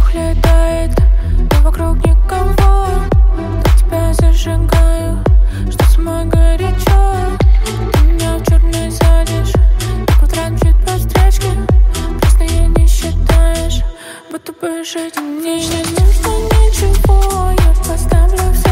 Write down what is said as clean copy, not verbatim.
воздух летает, но вокруг никого. Так тебя зажигаю, что самой горячо. Ты меня в черный садишь, и по утрам чуть по встречке. Красные не считаешь, будто бы жить мне не нужно ничего. Я поставлю все